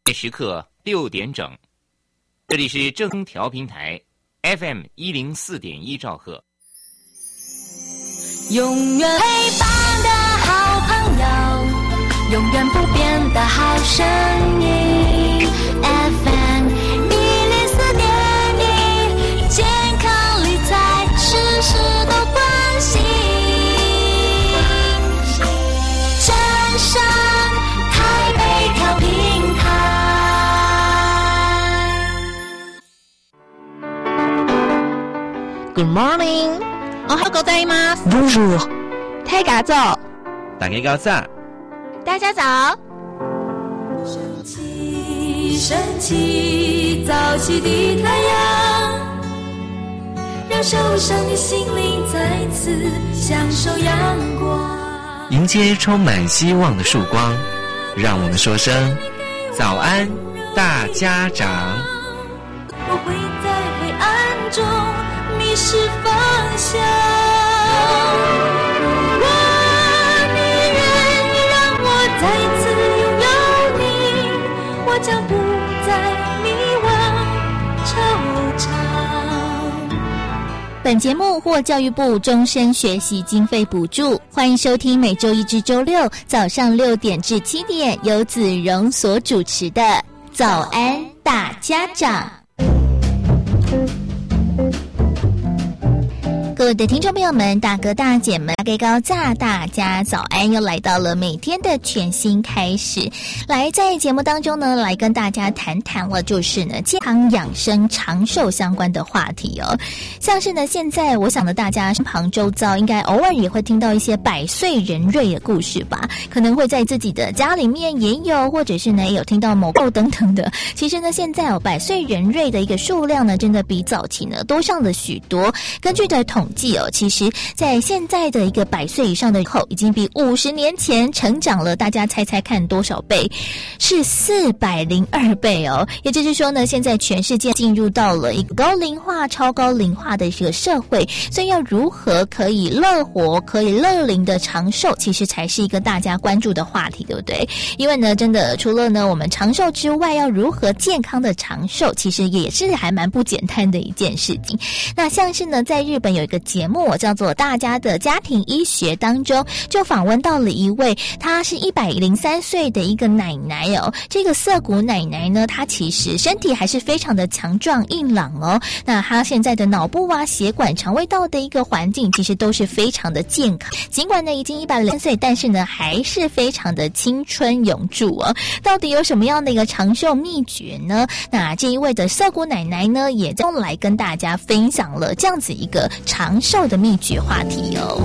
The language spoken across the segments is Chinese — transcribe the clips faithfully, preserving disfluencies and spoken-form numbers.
时刻六点整，这里是正宗调频台 F M 一零四点一兆赫， 永远陪伴的好朋友，永远不变的好声音 F M 一零四点一，健康理财事事都关心，正声台北调频台。 Good morning， おはようございます。 Bonjour， 大家早。 大家早。 大家早。 升起，升起，早起的太阳，让受伤的心灵再次享受阳光。 迎接充满希望的曙光，让我们说声早安，大家长。 我会在黑暗中迷失方向。如果你愿意让我再次拥有你，我将不再迷惘惆怅。 本节目获教育部终身学习经费补助，欢迎收听每周一至周六早上六点至七点由子荣所主持的早安大家长。各位的听众朋友们，大哥大姐们，大家高炸，大家早安！又来到了每天的全新开始。来，在节目当中呢，来跟大家谈谈了，就是呢健康养生、长寿相关的话题哦。像是呢，现在我想呢，大家身旁周遭应该偶尔也会听到一些百岁人瑞的故事吧？可能会在自己的家里面也有，或者是呢有听到某购等等的。其实呢，现在哦，百岁人瑞的一个数量呢，真的比早期呢多上了许多。根据的统计哦，其实在现在的一个百岁以上的人口已经比五十年前成长了，大家猜猜看多少倍？是四百零二倍哦。也就是说呢，现在全世界进入到了一个高龄化、超高龄化的这个社会，所以要如何可以乐活、可以乐龄的长寿，其实才是一个大家关注的话题，对不对？因为呢，真的除了呢我们长寿之外，要如何健康的长寿，其实也是还蛮不简单的一件事情。那像是呢，在日本有一个节目叫做《大家的家庭医学》当中，就访问到了一位，她是一百零三岁的一个奶奶哦。这个涩谷奶奶呢，她其实身体还是非常的强壮硬朗哦。那她现在的脑部啊、血管、肠胃道的一个环境，其实都是非常的健康。尽管呢已经一百零三岁，但是呢还是非常的青春永驻哦。到底有什么样的一个长寿秘诀呢？那这一位的涩谷奶奶呢，也将来跟大家分享了这样子一个长寿的秘诀话题哦。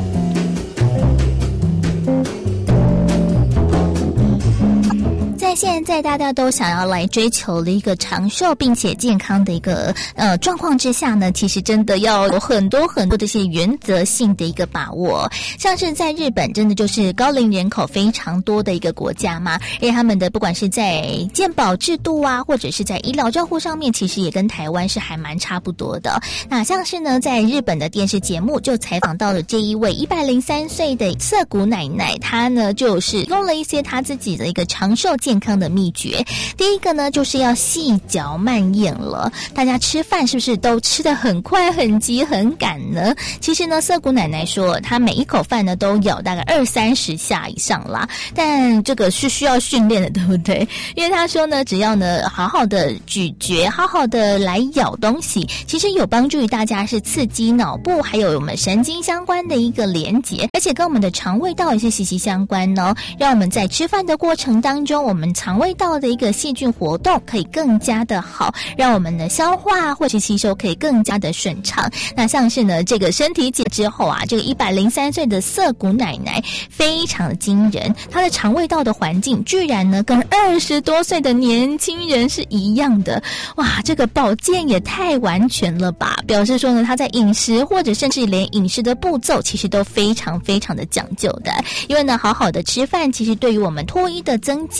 在现在大家都想要来追求的一个长寿并且健康的一个呃状况之下呢，其实真的要有很多很多的一些原则性的一个把握。像是在日本，真的就是高龄人口非常多的一个国家嘛，而且他们的不管是在健保制度啊，或者是在医疗照护上面，其实也跟台湾是还蛮差不多的。那像是呢，在日本的电视节目就采访到了这一位一百零三岁的涩谷奶奶，她呢就是用了一些她自己的一个长寿健康的秘诀。第一个呢，就是要细嚼慢咽了。大家吃饭是不是都吃得很快、很急、很赶呢？其实呢，涩谷奶奶说，她每一口饭呢都咬大概二三十下以上啦，但这个是需要训练的，对不对？因为她说呢，只要呢好好的咀嚼，好好的来咬东西，其实有帮助于大家是刺激脑部还有我们神经相关的一个连结，而且跟我们的肠胃道也是息息相关哦。让我们在吃饭的过程当中，我们肠胃道的一个细菌活动可以更加的好，让我们的消化或是吸收可以更加的顺畅。那像是呢这个身体检之后啊，这个一百零三岁的涩谷奶奶非常的惊人，她的肠胃道的环境居然呢跟二十多岁的年轻人是一样的。哇，这个保健也太完全了吧，表示说呢她在饮食或者甚至连饮食的步骤其实都非常非常的讲究的。因为呢好好的吃饭，其实对于我们脱衣的增进还有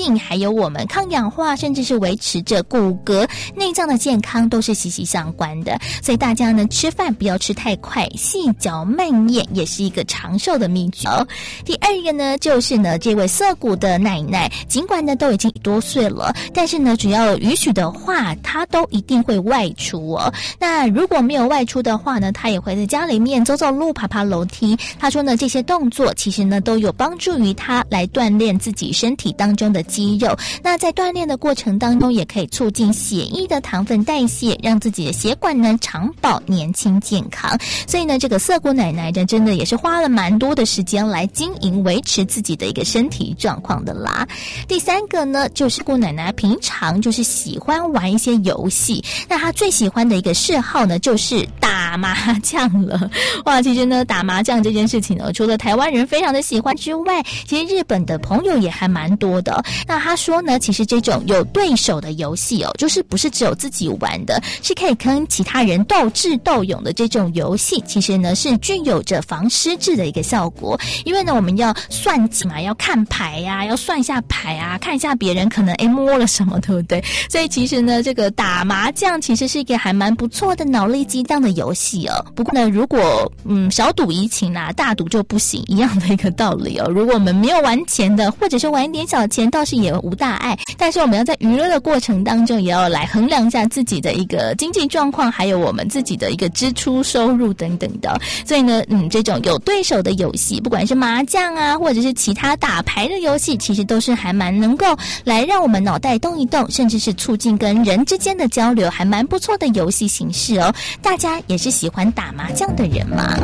有我们抗氧化，甚至是维持着骨骼、内脏的健康都是息息相关的。所以大家呢，吃饭不要吃太快，细嚼慢咽也是一个长寿的秘诀。第二个呢，就是呢，这位涩谷的奶奶，尽管呢都已经多岁了，但是呢，只要允许的话，她都一定会外出哦。那如果没有外出的话呢，她也会在家里面走走路、爬爬楼梯。她说呢，这些动作其实呢都有帮助于她来锻炼自己身体当中的肌肉。那在锻炼的过程当中，也可以促进血液的糖分代谢，让自己的血管呢长保年轻健康。所以呢，这个涩谷奶奶呢，真的也是花了蛮多的时间来经营维持自己的一个身体状况的啦。第三个呢，就是姑奶奶平常就是喜欢玩一些游戏，那她最喜欢的一个嗜好呢，就是打麻将了。哇，其实呢，打麻将这件事情呢，除了台湾人非常的喜欢之外，其实日本的朋友也还蛮多的。那她说呢，其实这种有对手的游戏哦，就是不是只有自己玩的，是可以跟其他人斗智斗勇的这种游戏，其实呢是具有着防失智的一个效果。因为呢，我们要算计嘛，要看牌呀、啊，要算一下牌啊，看一下别人可能诶摸了什么，对不对？所以其实呢，这个打麻将其实是一个还蛮不错的脑力激荡的游戏哦。不过呢，如果嗯小赌怡情啦，大赌就不行，一样的一个道理哦。如果我们没有玩钱的，或者是玩一点小钱，倒是也无大碍。但是我们要在娱乐的过程当中，也要来衡量一下自己的一个经济状况，还有我们自己的一个支出、收入等等的。所以呢，嗯，这种有对手的游戏，不管是麻将啊，或者是其他打牌的游戏，其实都是还蛮能够来让我们脑袋动一动，甚至是促进跟人之间的交流，还蛮不错的游戏形式哦。大家也是喜欢打麻将的人嘛。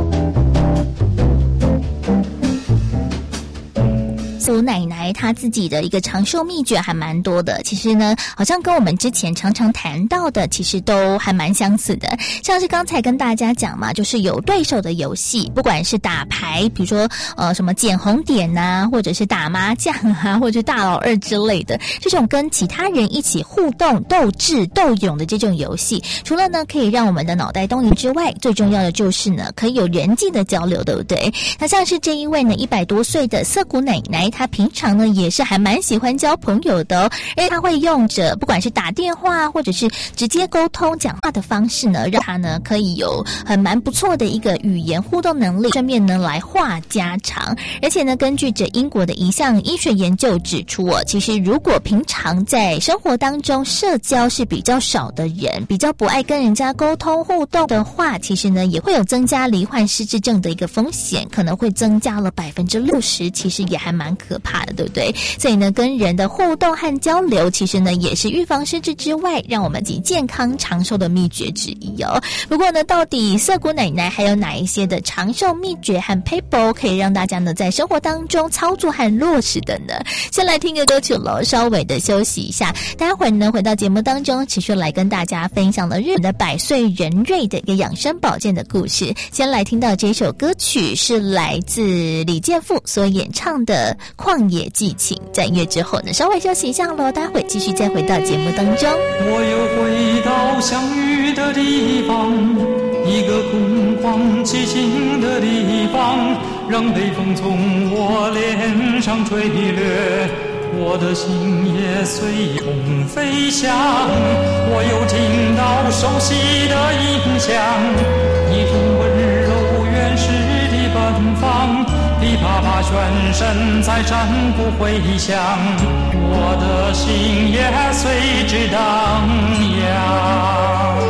苏奶奶她自己的一个长寿秘诀还蛮多的，其实呢，好像跟我们之前常常谈到的，其实都还蛮相似的。像是刚才跟大家讲嘛，就是有对手的游戏，不管是打牌，比如说呃什么捡红点啊，或者是打麻将啊，或者是大老二之类的，这种跟其他人一起互动、斗智斗勇的这种游戏，除了呢可以让我们的脑袋动一之外，最重要的就是呢可以有人际的交流，对不对？那像是这一位呢一百多岁的涩谷奶奶，她平常呢也是还蛮喜欢交朋友的哦，因为她会用着不管是打电话或者是直接沟通讲话的方式呢，让她呢可以有很蛮不错的一个语言互动能力，顺便呢来话家常。而且呢，根据着英国的一项医学研究指出哦，其实如果平常在生活当中社交是比较少的人，比较不爱跟人家沟通互动的话，其实呢也会有增加罹患失智症的一个风险，可能会增加了百分之六十，其实也还蛮可怕的，对不对？所以呢，跟人的互动和交流，其实呢也是预防失智之外，让我们及健康长寿的秘诀之一哦。不过呢，到底涩谷奶奶还有哪一些的长寿秘诀和 paper 可以让大家呢在生活当中操作和落实的呢？先来听个歌曲喽，稍微的休息一下，待会儿呢回到节目当中，持续来跟大家分享了日本的百岁人瑞的一个养生保健的故事。先来听到这首歌曲是来自李健富所演唱的《旷野寄情》。在音乐之后呢，稍微休息一下喽，待会继续再回到节目当中。 我又回到相遇的地方，一个空旷寂静的地方，让北风从我脸上吹掠，我的心也随风飞翔。我又听到熟悉的音响，一种温柔原始的奔放，噼啪啪旋声在山谷回响，我的心也随之荡漾。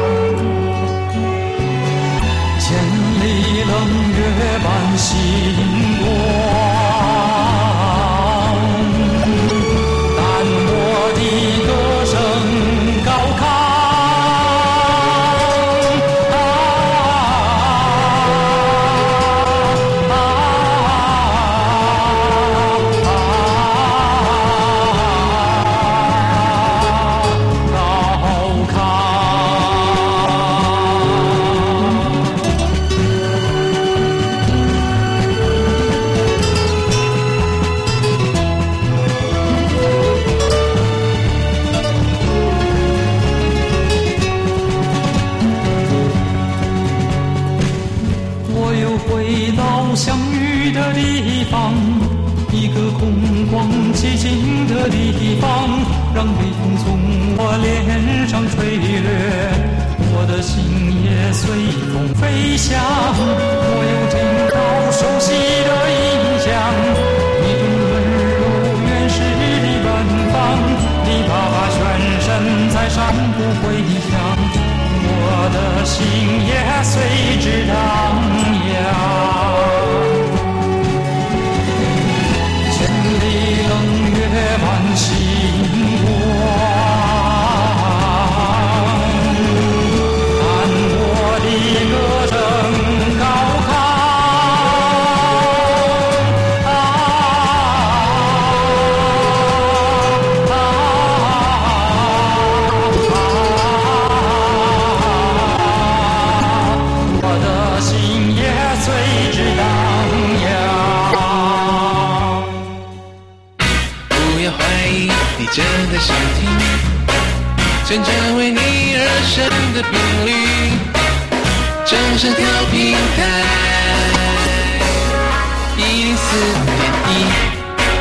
千里冷月般星光，让方，让北风从我脸上吹掠，我的心也随风飞翔。我有听到熟悉的音响，一种温柔原始的奔放，你爸爸旋身在山谷回响，我的心也随之荡漾。千里冷月满星光，看我的歌声高亢。啊啊啊！我的心也随之荡漾。 不要怀疑，你真的想听真正为你而生的频率，正声调频台一零四点一。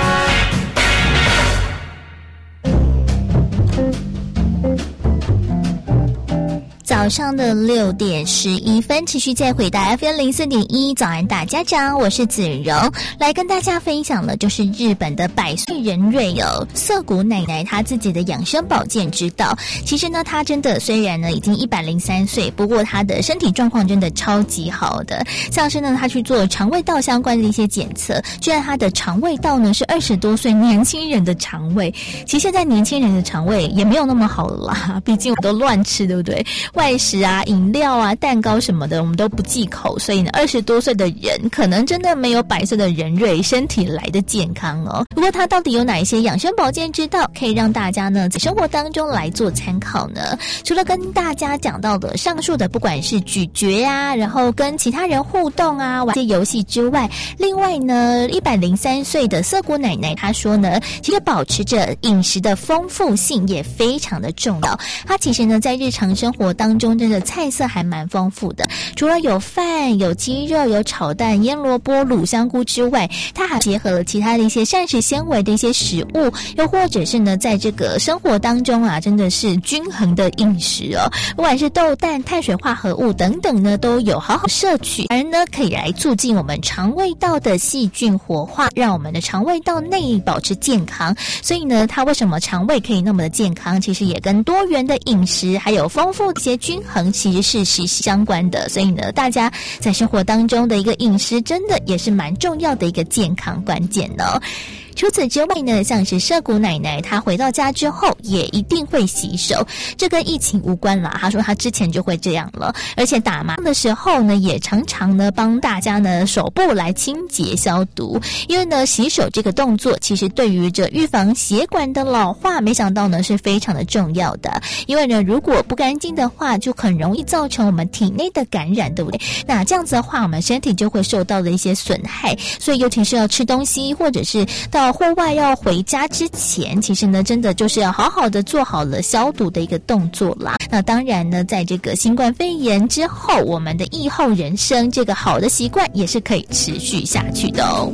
早上的六点十一分，持续再回到 F M 零四点一，早安大家长，我是子荣，来跟大家分享的就是日本的百岁人瑞哦，涩谷奶奶她自己的养生保健之道。其实呢，她真的虽然呢已经一百零三岁，不过她的身体状况真的超级好的，像是呢她去做肠胃道相关的一些检测，居然她的肠胃道呢是二十多岁年轻人的肠胃。其实现在年轻人的肠胃也没有那么好了啦，毕竟我都乱吃，对不对？外食啊、饮料啊、蛋糕什么的，我们都不忌口，所以呢，二十多岁的人可能真的没有百岁的人瑞身体来的健康哦。不过，它到底有哪一些养生保健之道，可以让大家呢在生活当中来做参考呢？除了跟大家讲到的上述的，不管是咀嚼啊，然后跟其他人互动啊，玩些游戏之外，另外呢，一百零三岁的涩谷奶奶她说呢，其实保持着饮食的丰富性也非常的重要。她其实呢，在日常生活当中，真的菜色还蛮丰富的，除了有饭、有鸡肉、有炒蛋、腌萝卜、卤香菇之外，它还结合了其他的一些膳食纤维的一些食物，又或者是呢，在这个生活当中啊，真的是均衡的饮食哦，不管是豆蛋、碳水化合物等等呢，都有好好摄取，而呢，可以来促进我们肠胃道的细菌活化，让我们的肠胃道内保持健康。所以呢，它为什么肠胃可以那么的健康，其实也跟多元的饮食还有丰富的一些均衡其实是息息相关的。所以呢，大家在生活当中的一个饮食真的也是蛮重要的一个健康关键哦。除此之外呢，像是涩谷奶奶她回到家之后也一定会洗手，这跟疫情无关啦，她说她之前就会这样了，而且打麻的时候呢也常常呢帮大家呢手部来清洁消毒，因为呢洗手这个动作其实对于这预防血管的老化没想到呢是非常的重要的，因为呢如果不干净的话就很容易造成我们体内的感染，对不对？那这样子的话我们身体就会受到了一些损害，所以尤其是要吃东西或者是到户外要回家之前，其实呢真的就是要好好的做好了消毒的一个动作啦。那当然呢在这个新冠肺炎之后，我们的疫后人生这个好的习惯也是可以持续下去的哦。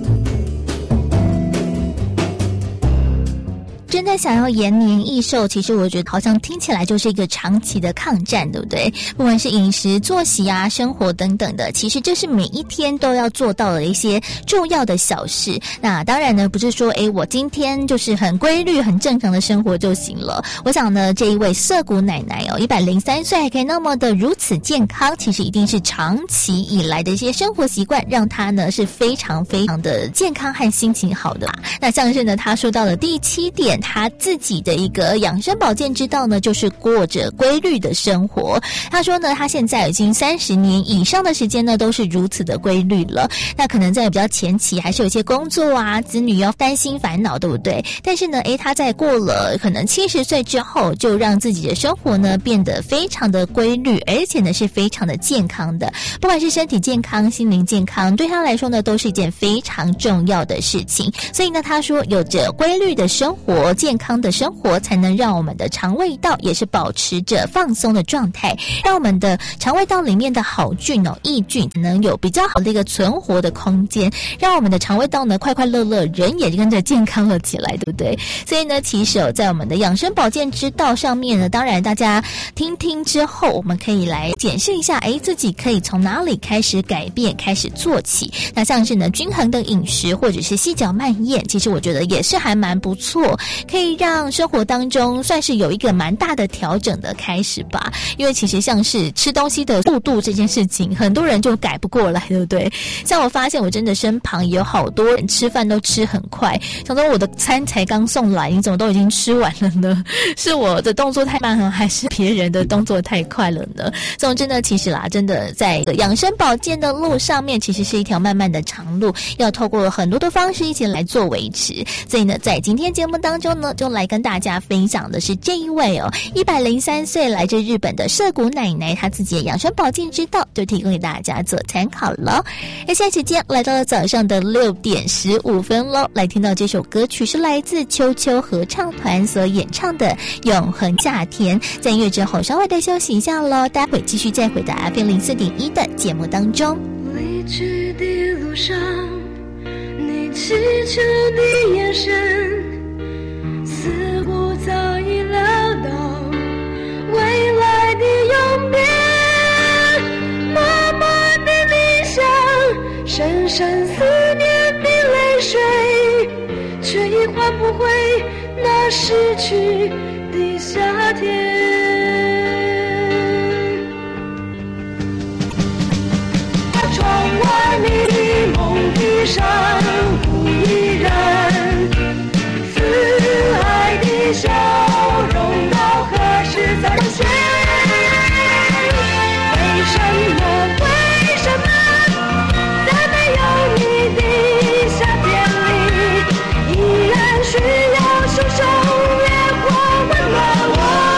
真的想要延年益寿，其实我觉得好像听起来就是一个长期的抗战，对不对？不管是饮食、作息啊、生活等等的，其实这是每一天都要做到的一些重要的小事。那当然呢，不是说诶我今天就是很规律、很正常的生活就行了。我想呢，这一位涩谷奶奶哦，一百零三岁还可以那么的如此健康，其实一定是长期以来的一些生活习惯，让她呢是非常非常的健康和心情好的啦。那像是呢，她说到了第七点。他自己的一个养生保健之道呢，就是过着规律的生活。他说呢，他现在已经三十年以上的时间呢，都是如此的规律了。那可能在比较前期还是有一些工作啊、子女要担心烦恼，对不对？但是呢，诶，他在过了可能七十岁之后，就让自己的生活呢变得非常的规律，而且呢是非常的健康的。不管是身体健康、心灵健康，对他来说呢，都是一件非常重要的事情。所以呢，他说有着规律的生活。 活、健康的生活，才能让我们的肠胃道也是保持着放松的状态，让我们的肠胃道里面的好菌哦、益菌能有比较好的一个存活的空间，让我们的肠胃道呢快快乐乐，人也跟着健康了起来，对不对？所以呢，其实哦，在我们的养生保健之道上面呢，当然大家听听之后，我们可以来检视一下，哎，自己可以从哪里开始改变，开始做起。那像是呢，均衡的饮食或者是细嚼慢咽，其实我觉得也是还蛮不错，可以让生活当中算是有一个蛮大的调整的开始吧。因为其实像是吃东西的速度这件事情，很多人就改不过来，对不对？像我发现我真的身旁有好多人吃饭都吃很快，想说我的餐才刚送来，你怎么都已经吃完了呢？是我的动作太慢了，还是别人的动作太快了呢？总之呢，其实啦，真的在养生保健的路上面，其实是一条漫漫的长路，要透过很多的方式一起来做维持。所以呢，在今天节目当中呢，就来跟大家分享的是这一位哦，一百零三岁来自日本的涉谷奶奶，她自己的养生保健之道，就提供给大家做参考了。而现在时间来到了早上的六点十五分喽，来听到这首歌曲是来自秋秋合唱团所演唱的《永恒夏天》。在音乐之后稍微的休息一下喽，待会继续再回到 F M 零四点一的节目当中。 离去的路上，你祈求的眼神似乎早已料到未来的永别，默默的理想，深深思念的泪水，却已换不回那失去的夏天。窗外迷蒙的山无一人，慈爱的笑容到何时才能现？为什么为什么在没有你的夏天里，依然需要手手月光温暖我？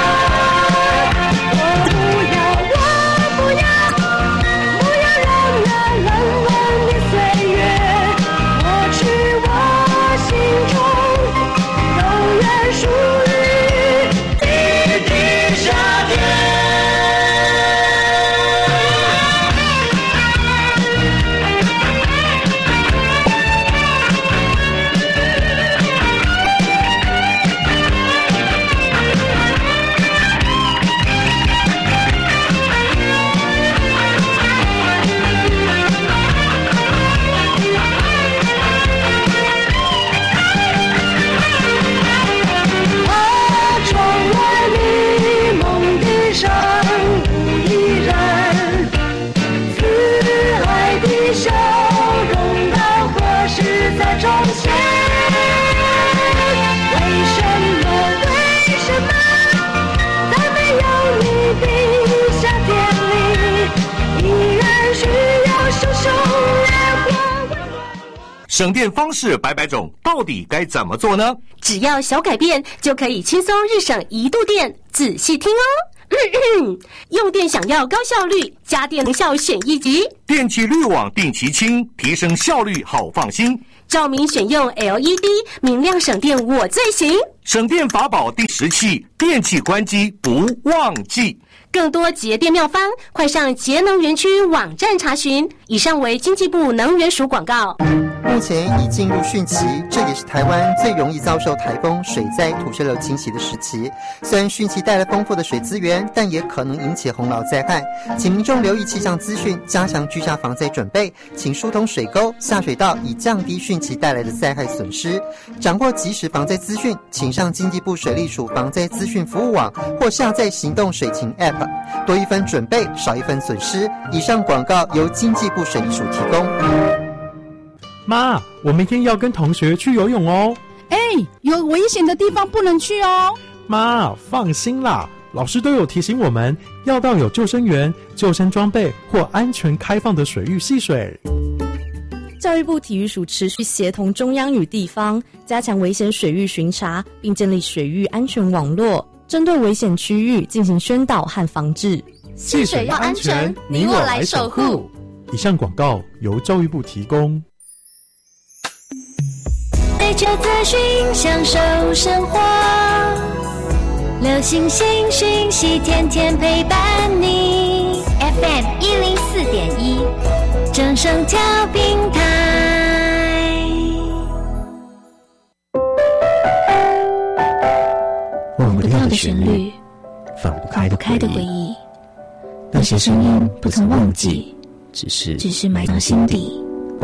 省电方式百百种，到底该怎么做呢？ 只要小改变，就可以轻松日省一度电。仔细听哦。咳咳用电想要高效率，家电能效选一级。 电器滤网定期清，提升效率好放心。 照明选用 L E D， 明亮省电我最行。 省电法宝第十期，电器关机不忘记。 更多节电妙方，快上节能园区网站查询。以上为经济部能源署广告。 目前已进入汛期，这也是台湾最容易遭受台风、水灾、土石流侵袭的时期。虽然汛期带来丰富的水资源，但也可能引起洪涝灾害，请民众留意气象资讯，加强居家防灾准备，请疏通水沟、下水道，以降低汛期带来的灾害损失。掌握即时防灾资讯，请上经济部水利署防灾资讯服务网或下载行动水情 App， 多一分准备，少一分损失。以上广告由经济部水利署提供。 妈，我明天要跟同学去游泳哦。 哎，有危险的地方不能去哦。 妈，放心啦，老师都有提醒我们要到有救生员、救生装备或安全开放的水域戏水。 教育部体育署持续协同中央与地方，加强危险水域巡查，并建立水域安全网络，针对危险区域进行宣导和防治。 戏水要安全，你我来守护。以上广告由教育部提供。 每追求资讯，享受生活。流星星讯息，天天陪伴你。F M 一零四点一，正声调频台。 忘不掉的旋律，放不开的回忆，那些声音不曾忘记，只是只是埋藏心底。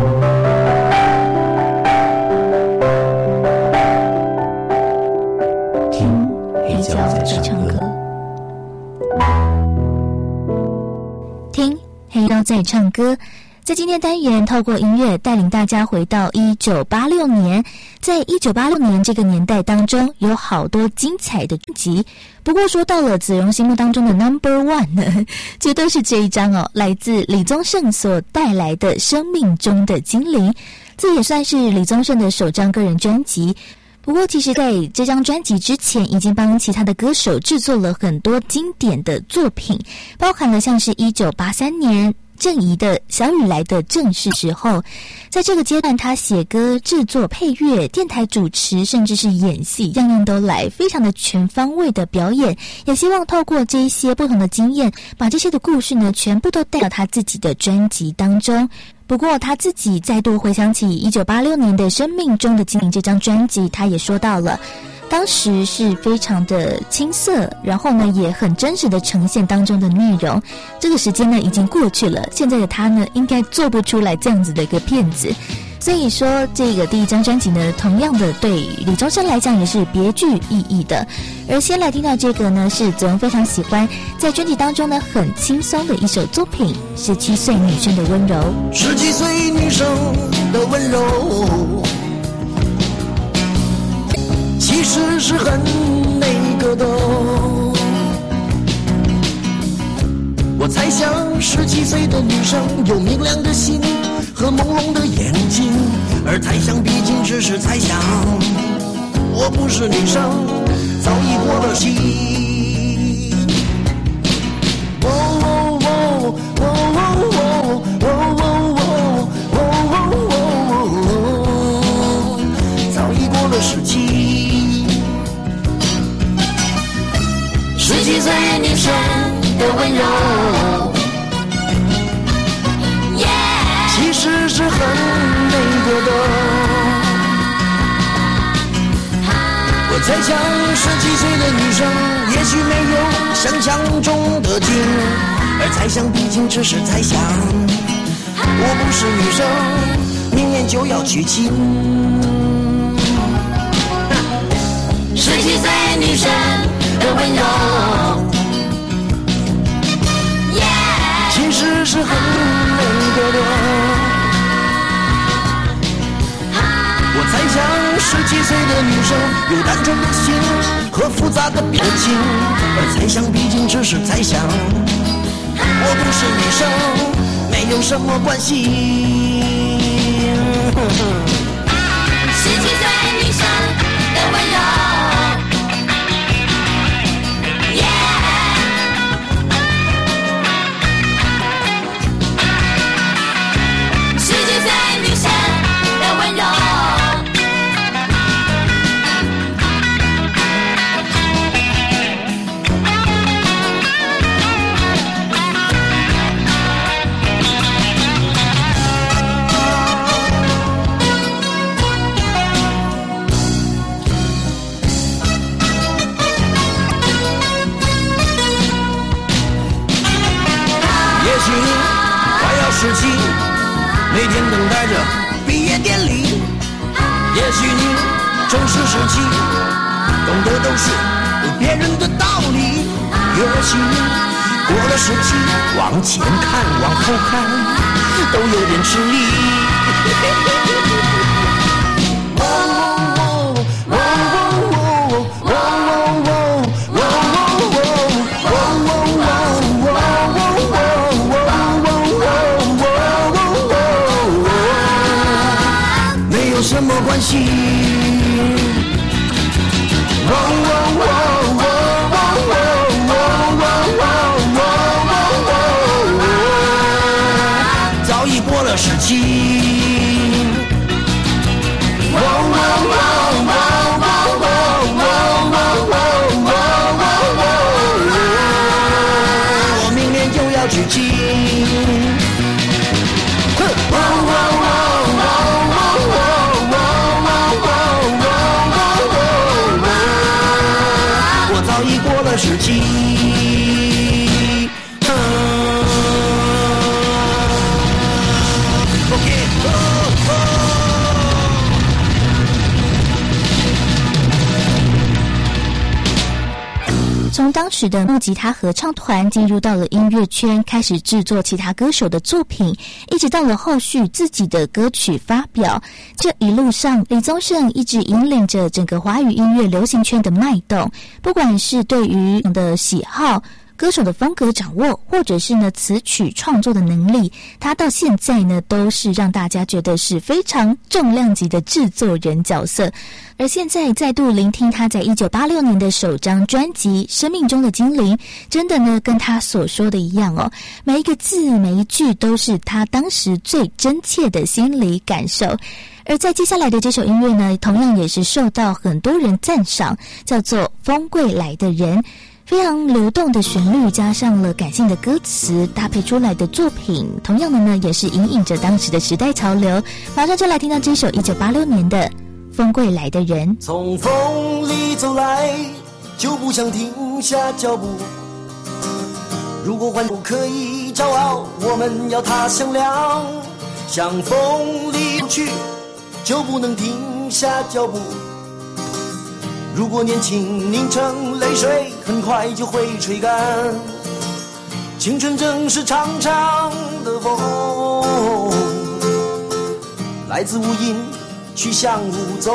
听黑胶在唱歌， 听黑胶在唱歌。在今天单元，透过音乐带领大家回到一九八六年。在一九八六年这个年代当中，有好多精彩的专辑。不过说到了子荣心目当中的 number one 呢，绝对是这一张哦，来自李宗盛所带来的《生命中的精灵》。这也算是李宗盛的首张个人专辑。不过其实在这张专辑之前，已经帮其他的歌手制作了很多经典的作品，包含了像是一九八三年郑怡的《小雨来的正是时候》。在这个阶段，他写歌、制作、配乐、电台主持，甚至是演戏，样样都来，非常的全方位的表演。也希望透过这一些不同的经验，把这些的故事呢，全部都带到他自己的专辑当中。不过他自己再度回想起一九八六年的《生命中的精灵》这张专辑，他也说到了当时是非常的青涩，然后呢也很真实的呈现当中的内容。这个时间呢已经过去了，现在的他呢应该做不出来这样子的一个片子。所以说这个第一张专辑呢，同样的对李宗盛来讲也是别具意义的。而先来听到这个呢，是子荣非常喜欢，在专辑当中呢很轻松的一首作品，十七岁女生的温柔。 十七岁女生的温柔，其实是很那个的。我猜想十七岁的女生有明亮的心和朦胧的眼睛，而猜想毕竟只是猜想，我不是女生，早已过了期。哦哦哦哦哦哦哦哦，早已过了时期。十七岁女生的温柔，其实是很那个的。我猜想十七岁的女生也许没有想象中的精，而猜想毕竟只是猜想，我不是女生，明年就要娶亲。十七岁女生的温柔，其实是很那个的。我猜想十七岁的女生有单纯的心和复杂的表情，而猜想毕竟只是猜想，我不是女生，没有什么关系。十七岁女生的温柔，十七，每天等待着毕业典礼。也许你正是十七，懂得都是别人的道理。也许你过了十七，往前看往后看都有点吃力。什么关系？早已过了时期。 早已过了时期。啊 OK， 哦哦从当时的木吉他合唱团进入到了音乐圈，开始制作其他歌手的作品，一直到了后续自己的歌曲发表。这一路上，李宗盛一直引领着整个华语音乐流行圈的脉动，不管是对于的喜好、歌手的风格掌握，或者是呢词曲创作的能力，他到现在呢都是让大家觉得是非常重量级的制作人角色。而现在再度聆听他在一九八六年的首张专辑《生命中的精灵》，真的呢跟他所说的一样哦，每一个字每一句都是他当时最真切的心理感受。而在接下来的这首音乐呢，同样也是受到很多人赞赏，叫做《风柜来的人》。非常流动的旋律加上了感性的歌词搭配出来的作品，同样的呢也是引领着当时的时代潮流。马上就来听到这首一九八六年的《风柜来的人》。 从风里走来，就不想停下脚步。如果环不可以骄傲，我们要踏向亮。向风里去，就不能停下脚步。如果年轻凝成泪水，很快就会吹干。青春正是长长的风，来自无垠，去向无踪。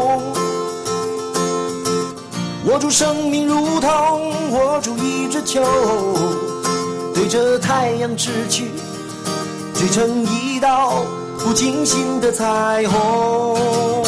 握住生命如同握住一只球，对着太阳掷去，追成一道不尽心的彩虹。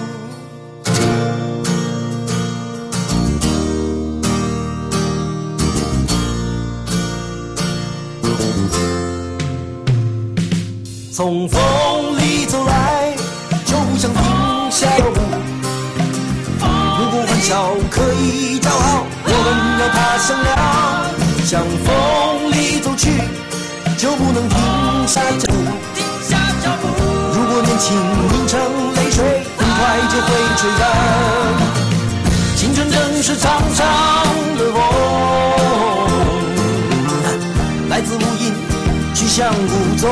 从风里走来，就不想停下脚步。如果欢笑可以骄傲，我们要踏向亮。向风里走去，就不能停下脚步。如果年轻凝成泪水，很快就会吹干。青春正是长长的风，来自无垠，去向无踪。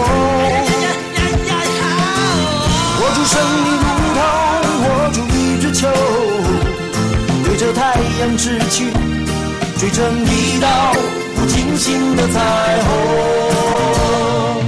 握住生命如同握住一只球，对着太阳掷去，追成一道不尽心的彩虹。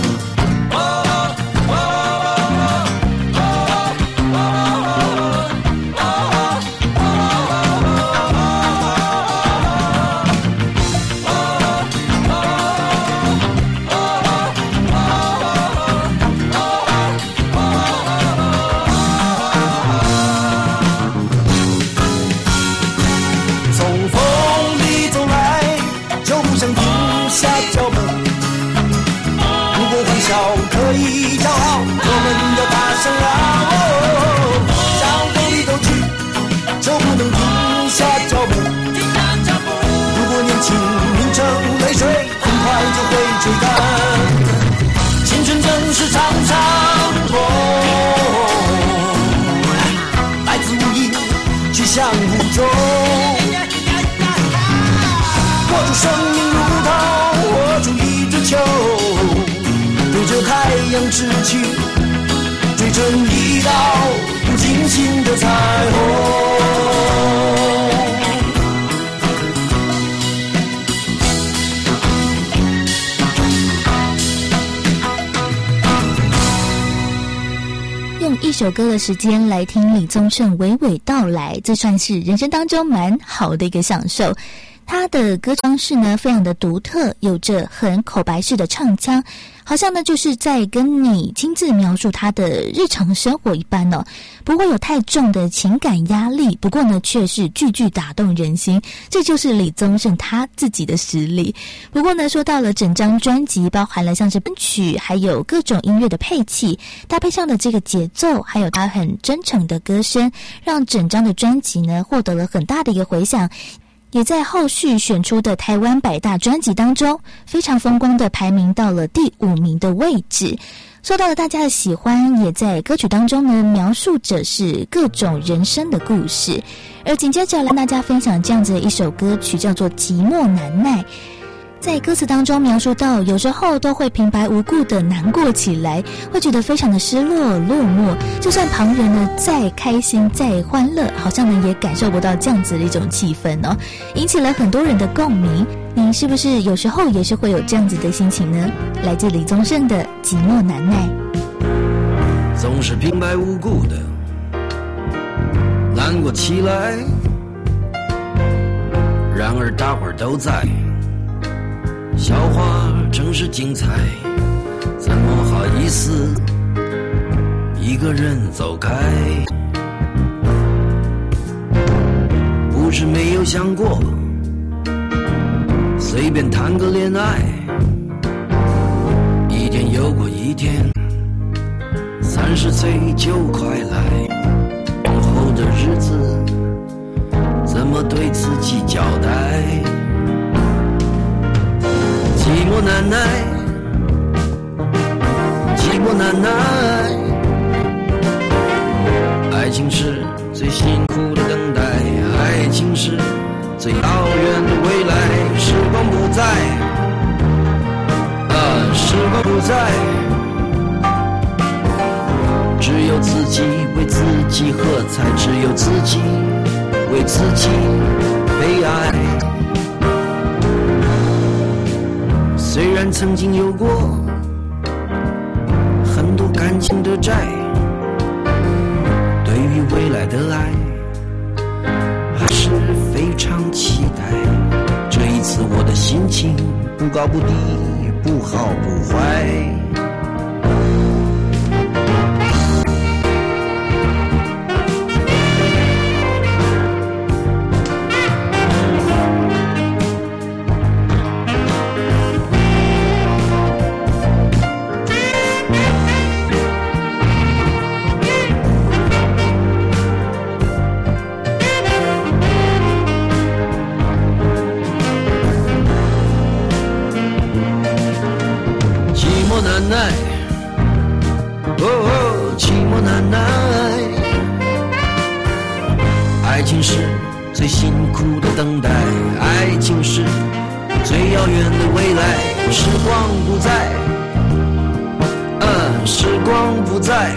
可以骄傲，我们要踏上了。向风里走去，就不能停下脚步。如果年轻凝成泪水，很快就会吹干。青春正是长长的风，来自无垠，去向无踪。握住生命如同握住一只球，对着太阳掷去，追成一道不尽心的彩虹。 用一首歌的时间来听李宗盛娓娓道来，这算是人生当中蛮好的一个享受。他的歌方式呢非常的独特，有着很口白式的唱腔，好像呢就是在跟你亲自描述他的日常生活一般哦，不会有太重的情感压力，不过呢却是句句打动人心，这就是李宗盛他自己的实力。不过呢说到了整张专辑，包含了像是编曲还有各种音乐的配器，搭配上的这个节奏，还有他很真诚的歌声，让整张的专辑呢获得了很大的一个回响， 也在后续选出的台湾百大专辑当中，非常风光的排名到了第五名的位置，受到了大家的喜欢。也在歌曲当中呢，描述着是各种人生的故事。而紧接着来跟大家分享这样子的一首歌曲，叫做《寂寞难耐》。在歌词当中描述到，有时候都会平白无故的难过起来，会觉得非常的失落落寞，就算旁人呢再开心再欢乐，好像呢也感受不到这样子的一种气氛哦，引起了很多人的共鸣。你是不是有时候也是会有这样子的心情呢？来自李宗盛的《寂寞难耐》。 总是平白无故的难过起来，然而大伙儿都在，笑话真是精彩，怎么好意思一个人走开？不是没有想过随便谈个恋爱，一天又过一天，三十岁就快来，往后的日子怎么对自己交代？寂寞难耐，寂寞难耐，爱情是最辛苦的等待，爱情是最遥远的未来。时光不在，啊，时光不在，只有自己为自己喝彩，只有自己为自己悲哀。虽然曾经有过很多感情的债，对于未来的爱还是非常期待。这一次我的心情不高不低，不好不坏。难耐，哦哦，寂寞难耐，爱情是最辛苦的等待，爱情是最遥远的未来。时光不在，嗯，时光不在，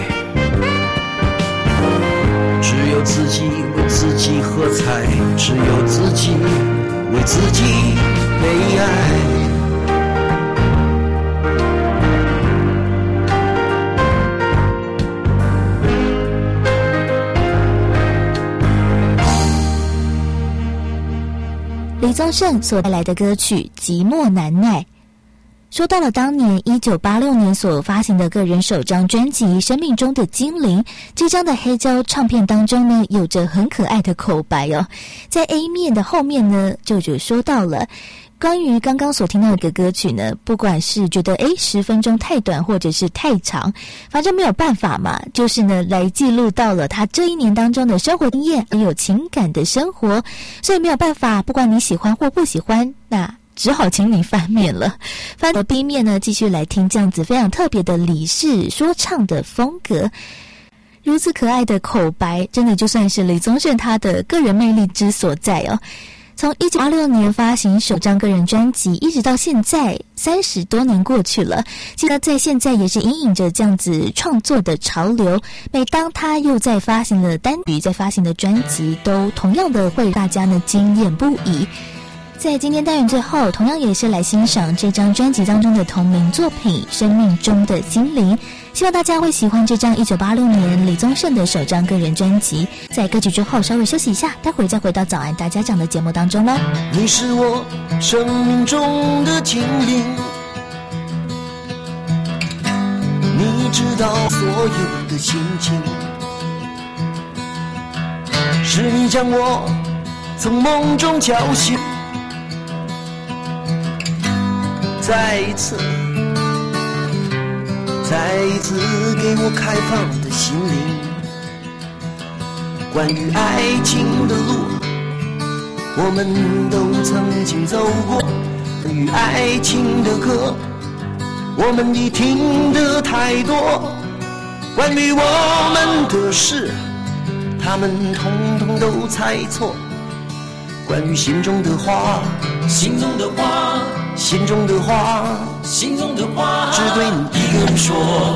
只有自己为自己喝彩，只有自己为自己悲哀。 李宗盛所带来的歌曲《寂寞难耐》，说到了当年一九八六年所发行的个人首张专辑《生命中的精灵》，这张的黑胶唱片当中呢，有着很可爱的口白哦。在 A 面的后面呢，就就说到了关于刚刚所听到的歌曲呢，不管是觉得诶十分钟太短或者是太长，反正没有办法嘛，就是呢来记录到了他这一年当中的生活经验，很有情感的生活，所以没有办法，不管你喜欢或不喜欢，那只好请你翻面了。翻到 B 面呢，继续来听这样子非常特别的李氏说唱的风格。如此可爱的口白，真的就算是李宗盛他的个人魅力之所在哦。从一九八六年发行首张个人专辑，一直到现在三十多年过去了，记得在现在也是引领着这样子创作的潮流。每当他又在发行了单曲，在发行的专辑，都同样的会让大家呢惊艳不已。在今天单元最后，同样也是来欣赏这张专辑当中的同名作品《生命中的精灵》，希望大家会喜欢这张一九八六年李宗盛的首张个人专辑。在歌曲之后稍微休息一下，待会再回到早安大家长的节目当中喽。 你是我生命中的精灵，你知道所有的心情，是你将我从梦中叫醒，再一次再一次给我开放的心灵。关于爱情的路我们都曾经走过关于爱情的歌，我们已听得太多，关于我们的事，他们统统都猜错。关于心中的话，心中的话，心中的话，心中的话，只对你一个人说。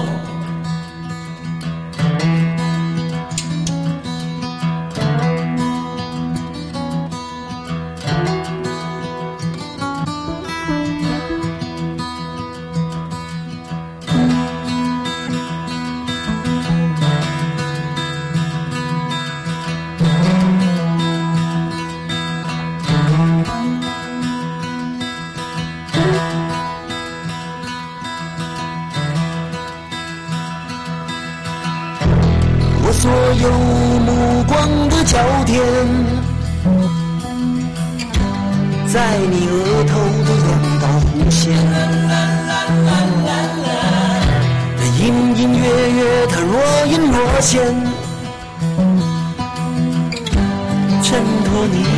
所有目光的焦点，在你额头的两道弧线，隐隐约约它若隐若现，衬托你，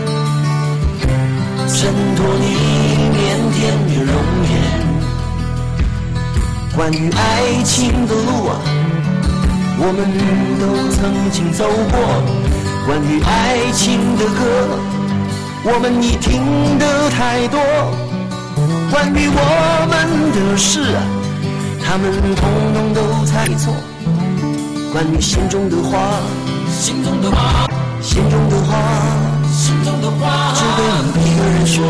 衬托你腼腆的容颜。关于爱情的路啊，我们都曾经走过，关于爱情的歌，我们已听得太多，关于我们的事，他们统统都猜错。关于心中的话，心中的话，心中的话，心中的话，只对你一个人说。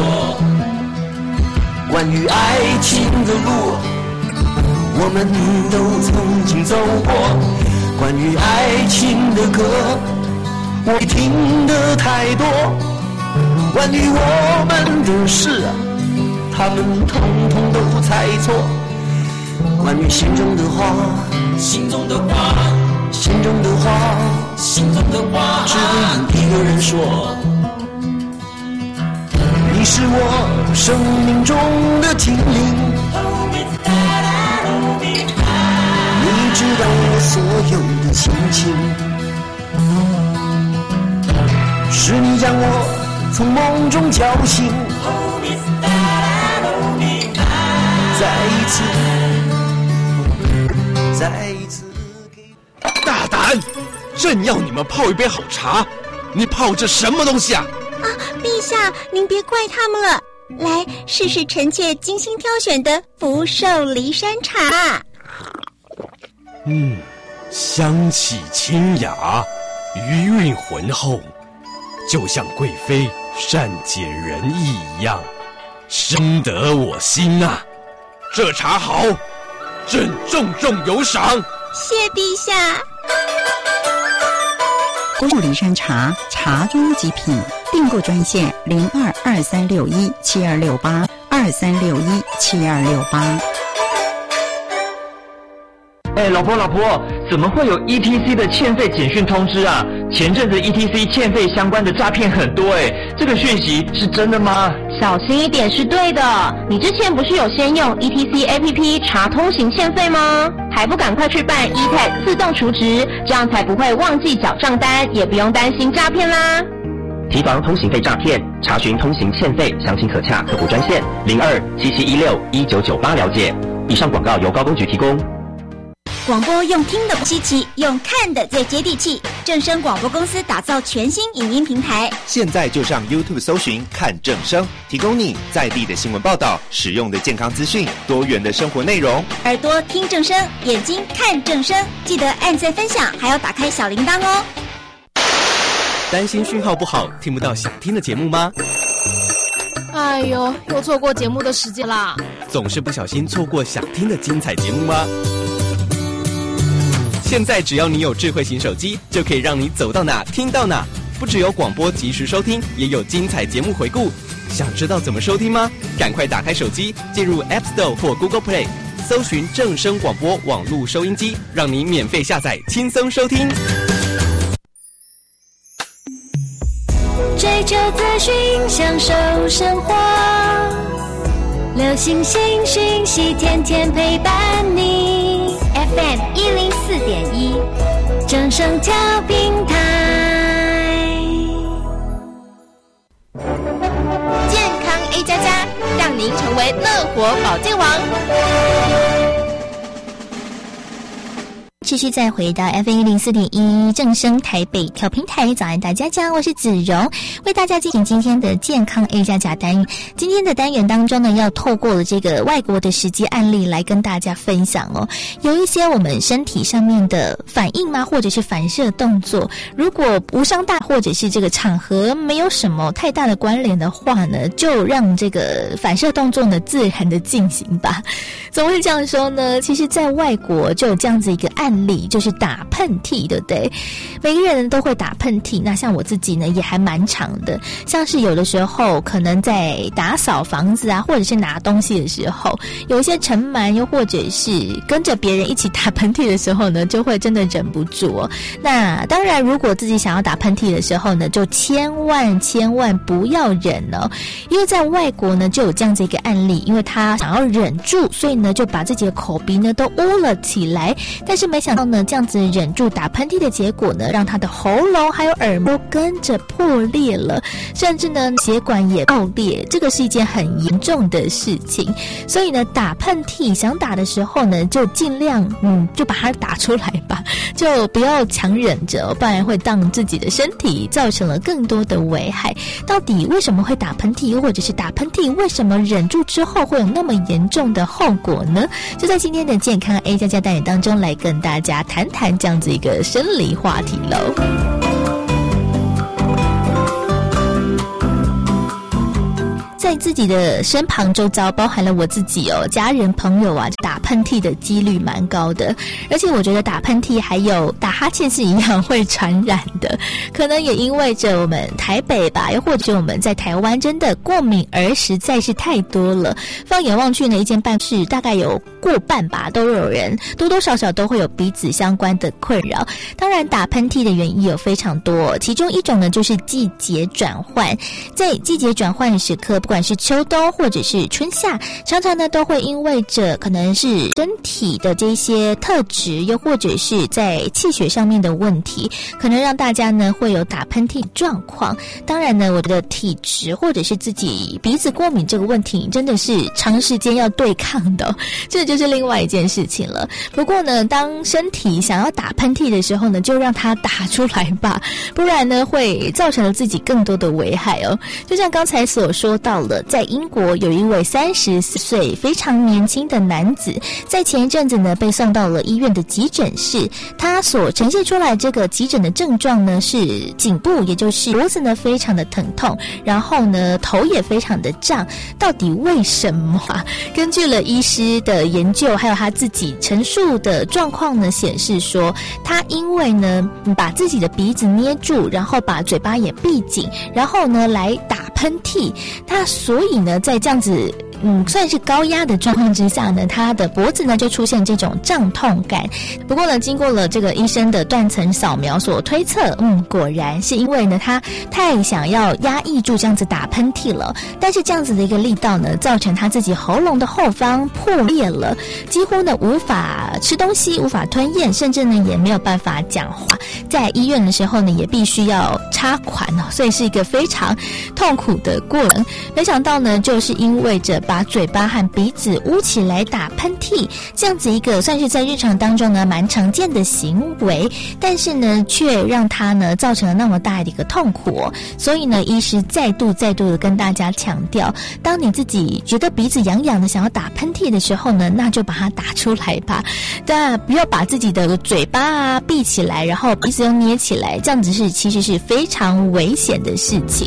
关于爱情的路，我们都曾经走过，关于爱情的歌，我听得太多，关于我们的事，他们统统都猜错。关于心中的话，心中的话，心中的话，心中的话，只对你一个人说。你是我生命中的精灵，你知道我所有的心情，是你将我从梦中叫醒，再一次，再一次。 大胆！朕要你们泡一杯好茶，你泡这什么东西啊？ 啊，陛下，您别怪他们了。来，试试臣妾精心挑选的福寿梨山茶。 嗯，香气清雅，余韵浑厚，就像贵妃善解人意一样，深得我心啊！这茶好，朕重重有赏。 谢陛下。 福寿梨山茶，茶中极品，订购专线零二二三六一七二六八二三六一七二六八。 哎，老婆老婆，怎么会有 E T C 的欠费简讯通知啊？前阵子 E T C 欠费相关的诈骗很多哎，这个讯息是真的吗？ 小心一点是对的。你之前不是有先用 E T C A P P 查通行欠费吗？还不赶快去办 E T A G 自动储值，这样才不会忘记缴账单，也不用担心诈骗啦。 提防通行费诈骗，查询通行欠费详情可洽客服专线零二七七一六一九九八了解。以上广告由高公局提供。 广播用听的不稀奇，用看的最接地气。正声广播公司打造全新影音平台， 现在就上 YouTube 搜寻看正声，提供你在地的新闻报道、实用的健康资讯、多元的生活内容。 耳朵听正声，眼睛看正声，记得按赞分享，还要打开小铃铛哦。 担心讯号不好，听不到想听的节目吗？ 哎呦，又错过节目的时间啦！ 总是不小心错过想听的精彩节目吗？现在只要你有智慧型手机，就可以让你走到哪听到哪。不只有广播及时收听，也有精彩节目回顾。想知道怎么收听吗？赶快打开手机，进入 App Store 或 Google Play， 搜寻正声广播网络收音机，让你免费下载，轻松收听。 追求资讯，享受生活，流行新讯息，天天陪伴你。F M 一零四点一，正声调频台。 您成为乐活保健王。持续再回到 F M 一零四点一正声台北调频台，早安大家讲，我是子荣，为大家进行今天的健康 A 加加单元。今天的单元当中呢，要透过了这个外国的实际案例来跟大家分享哦，有一些我们身体上面的反应吗，或者是反射动作，如果无伤大，或者是这个场合没有什么太大的关联的话呢，就让这个反射动作呢自然的进行吧。怎么会这样说呢？其实在外国就有这样子一个案例，就是打喷嚏，对不对？每个人都会打喷嚏，那像我自己呢也还蛮常的，像是有的时候可能在打扫房子啊，或者是拿东西的时候，有一些尘螨，又或者是跟着别人一起打喷嚏的时候呢，就会真的忍不住哦。那当然如果自己想要打喷嚏的时候呢，就千万千万不要忍哦，因为在外国呢就有这样子一个案例，因为他想要忍住，所以呢就把自己的口鼻呢都捂了起来，但是没想到呢这样子忍住打喷嚏的结果呢，让他的喉咙还有耳膜跟着破裂了，甚至呢血管也爆裂，这个是一件很严重的事情。所以呢打喷嚏想打的时候呢，就尽量嗯就把它打出来吧，就不要强忍着，不然会让自己的身体造成了更多的危害。到底为什么会打喷嚏，又或者是打喷嚏为什么忍住之后会有那么严重的后果呢？就在今天的健康 A 加加单元当中来跟大家谈谈这样子一个生理话题喽。在自己的身旁周遭，包含了我自己哦，家人朋友啊，打喷嚏的几率蛮高的，而且我觉得打喷嚏还有打哈欠是一样会传染的，可能也因为着我们台北吧，又或者我们在台湾真的过敏儿实在是太多了。放眼望去呢，一间办事大概有过半吧，都有人多多少少都会有鼻子相关的困扰。当然打喷嚏的原因有非常多，其中一种呢就是季节转换，在季节转换的时刻，不管是秋冬或者是春夏，常常呢都会因为着可能是身体的这些特质，又或者是在气血上面的问题，可能让大家呢会有打喷嚏状况。当然呢，我的体质或者是自己鼻子过敏这个问题真的是长时间要对抗的，这就是另外一件事情了。不过呢，当身体想要打喷嚏的时候呢，就让它打出来吧，不然呢会造成了自己更多的危害哦。就像刚才所说到了，在英国有一位三十四岁非常年轻的男子，在前一阵子呢被送到了医院的急诊室，他所呈现出来这个急诊的症状呢是颈部，也就是脖子呢非常的疼痛，然后呢头也非常的胀。到底为什么啊？根据了医师的研究，还有他自己陈述的状况呢，显示说他因为呢把自己的鼻子捏住，然后把嘴巴也闭紧，然后呢来打喷嚏，他所以呢在这样子嗯，算是高压的状况之下呢，他的脖子呢就出现这种胀痛感。不过呢，经过了这个医生的断层扫描所推测，嗯，果然是因为呢他太想要压抑住这样子打喷嚏了，但是这样子的一个力道呢，造成他自己喉咙的后方破裂了，几乎呢无法吃东西，无法吞咽，甚至呢也没有办法讲话。在医院的时候呢，也必须要插管哦，所以是一个非常痛苦的过程。没想到呢，就是因为着把嘴巴和鼻子捂起来打喷嚏，这样子一个算是在日常当中呢蛮常见的行为，但是呢却让他呢造成了那么大的一个痛苦哦。所以呢，医师再度再度的跟大家强调，当你自己觉得鼻子痒痒的想要打喷嚏的时候呢，那就把它打出来吧，但不要把自己的嘴巴啊闭起来，然后鼻子又捏起来，这样子是其实是非常危险的事情。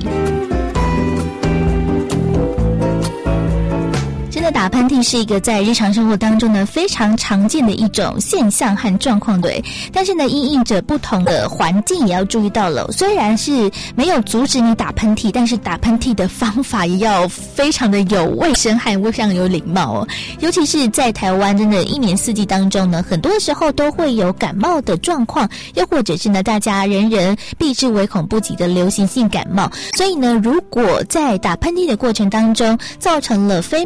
真的打喷嚏是一个在日常生活当中呢非常常见的一种现象和状况，对。但是呢，因应着不同的环境，也要注意到了。虽然是没有阻止你打喷嚏，但是打喷嚏的方法也要非常的有卫生和非常有礼貌哦。尤其是在台湾，真的，一年四季当中呢，很多时候都会有感冒的状况，又或者是呢，大家人人避之唯恐不及的流行性感冒。所以呢，如果在打喷嚏的过程当中造成了飞沫感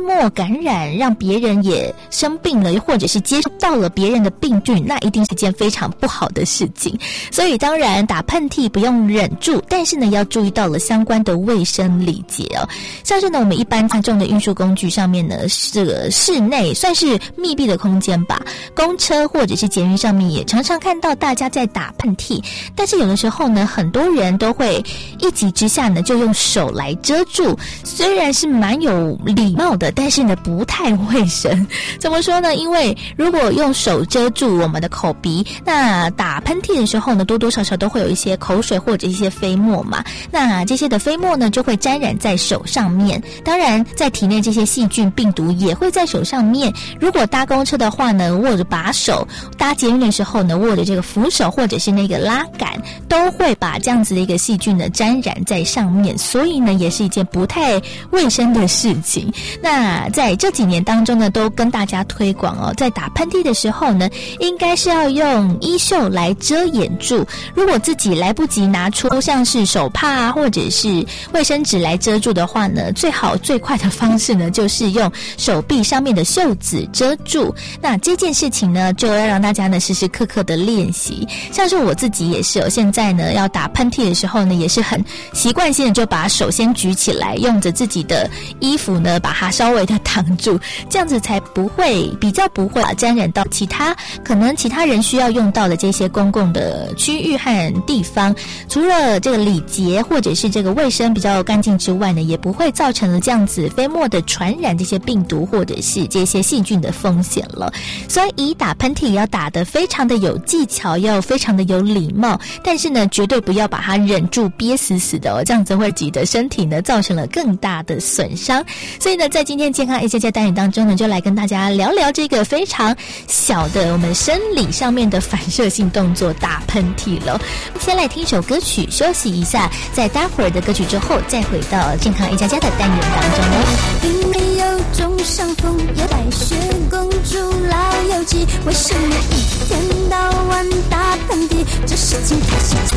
感染，让别人也生病了，或者是接触到了别人的病菌，那一定是件非常不好的事情。所以当然打喷嚏不用忍住，但是呢要注意到了相关的卫生礼节哦。像是呢我们一般大众的运输工具上面呢，这个室内算是密闭的空间吧，公车或者是捷运上面也常常看到大家在打喷嚏，但是有的时候呢很多人都会一急之下呢就用手来遮住，虽然是蛮有礼貌的，但是呢不太卫生。怎么说呢？因为如果用手遮住我们的口鼻，那打喷嚏的时候呢多多少少都会有一些口水或者一些飞沫嘛，那这些的飞沫呢就会沾染在手上面，当然在体内这些细菌病毒也会在手上面。如果搭公车的话呢，握着把手，搭捷运的时候呢握着这个扶手或者是那个拉杆，都会把这样子的一个细菌呢沾染在上面，所以呢也是一件不太卫生的事情。那在这几年当中呢都跟大家推广哦，在打喷嚏的时候呢应该是要用衣袖来遮掩住，如果自己来不及拿出像是手帕啊或者是卫生纸来遮住的话呢，最好最快的方式呢就是用手臂上面的袖子遮住。那这件事情呢就要让大家呢时时刻刻的练习，像是我自己也是哦，现在呢要打喷嚏的时候呢也是很习惯性的就把手先举起来，用着自己的衣服呢把它稍微的挡住，这样子才不会比较不会沾染到其他可能其他人需要用到的这些公共的区域和地方。除了这个礼节或者是这个卫生比较干净之外呢，也不会造成了这样子飞沫的传染这些病毒或者是这些细菌的风险了。所以打喷嚏也要打得非常的有技巧，要非常的有礼貌，但是呢绝对不要把它忍住憋死死的哦，这样子会自己的身体呢造成了更大的损伤。所以呢在今天健康 A 加加单元当中呢，就来跟大家聊聊这个非常小的我们生理上面的反射性动作打喷嚏了。先来听首歌曲休息一下，在待会儿的歌曲之后再回到健康 A 加加的单元当中哦。 并没有中伤风，有白雪公主老友记，为什么一天到晚打喷嚏？这事情太稀奇。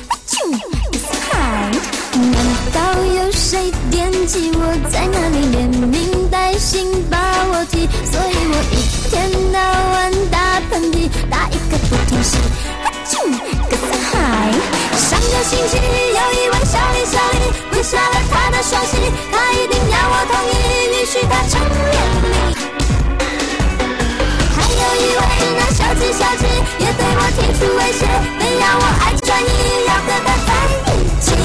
嗨，难道有谁惦记我在哪里连名带姓把我提？所以我一天到晚打喷嚏，打一个不停息。嗨，上个星期有一位小李小李跪下了他的双膝，他一定要我同意允许他成年礼。还有一位那小鸡小鸡也对我提出威胁，非要我爱专一，要和他在一起。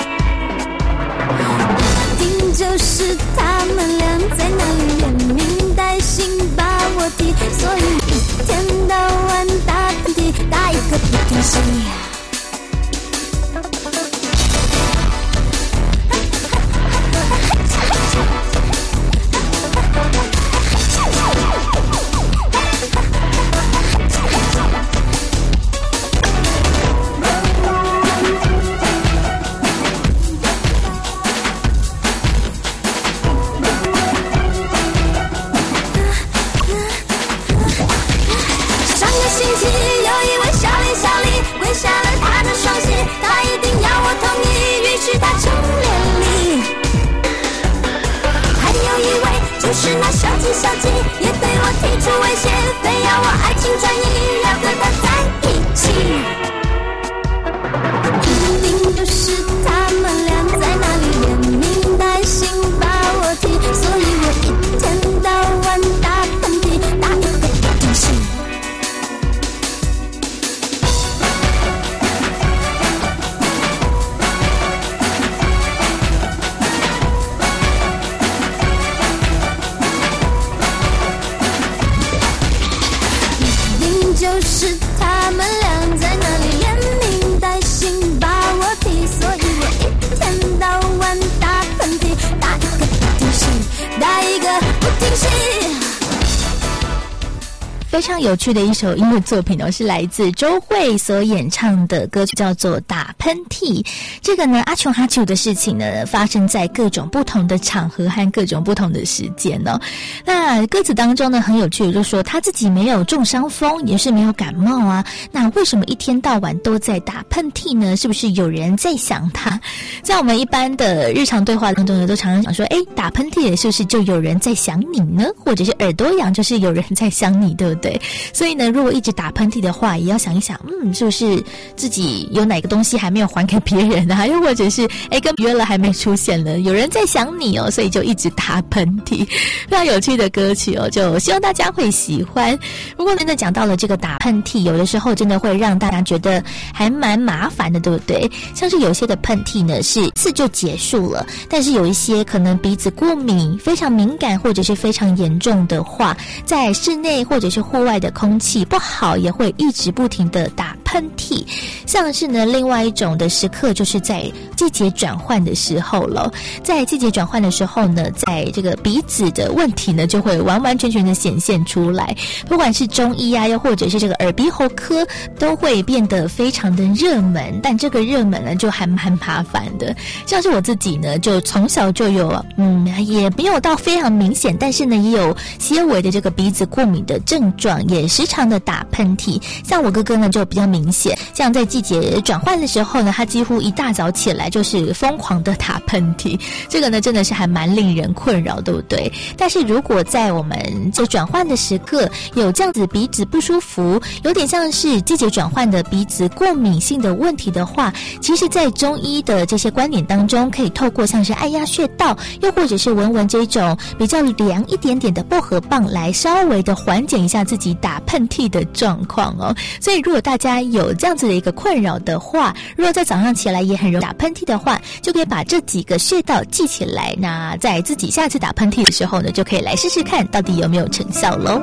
一定就是他们俩在那里连名带姓把我提，所以一天到晚打喷嚏，打一个不停息。就是那小鸡小鸡也对我提出威胁，非要我爱情专一，要和他在一起。一定就是他们俩在那里连名带姓把我提，所以我一天到晚打喷嚏，打一个不停息。 非常有趣的一首音乐作品哦，是来自周蕙所演唱的歌曲，叫做《打喷嚏》。这个呢，阿琼哈丘的事情呢，发生在各种不同的场合和各种不同的时间哦。那歌词当中呢，很有趣的，就是说他自己没有中伤风，也是没有感冒啊，那为什么一天到晚都在打喷嚏呢？是不是有人在想他？在我们一般的日常对话当中呢，都常常讲说，诶，打喷嚏是不是就有人在想你呢？或者是耳朵痒，就是有人在想你，对不对？所以呢，如果一直打喷嚏的话，也要想一想，嗯，是不是自己有哪个东西还没有还给别人啊？又或者是诶，跟约了还没出现呢，有人在想你哦，所以就一直打喷嚏。非常有趣的歌曲哦，就希望大家会喜欢。不过真的讲到了这个打喷嚏，有的时候真的会让大家觉得还蛮麻烦的，对不对？像是有些的喷嚏呢是一次就结束了，但是有一些可能鼻子过敏非常敏感或者是非常严重的话，在室内或者是户外的空气不好，也会一直不停的打喷嚏。像是呢另外一种的时刻，就是在季节转换的时候了。在季节转换的时候呢，在这个鼻子的问题呢就会完完全全的显现出来，不管是中医啊，又或者是这个耳鼻喉科，都会变得非常的热门。但这个热门呢就还蛮麻烦的，像是我自己呢就从小就有嗯也没有到非常明显，但是呢也有些微的这个鼻子过敏的症状，也时常的打喷嚏。像我哥哥呢就比较明显，像在季节转换的时候呢，他几乎一大早起来就是疯狂的打喷嚏，这个呢真的是还蛮令人困扰，对不对？但是如果在我们这转换的时刻有这样子鼻子不舒服，有点像是季节转换的鼻子过敏性的问题的话，其实在中医的这些观点当中，可以透过像是按压穴道，又或者是闻闻这种比较凉一点点的薄荷棒，来稍微的缓解一下自己打喷嚏的状况哦。所以如果大家有这样子的一个困扰的话，如果在早上起来也很容易打喷嚏的话，就可以把这几个穴道记起来，那在自己下次打喷嚏的时候呢，就可以来试试看到底有没有成效咯。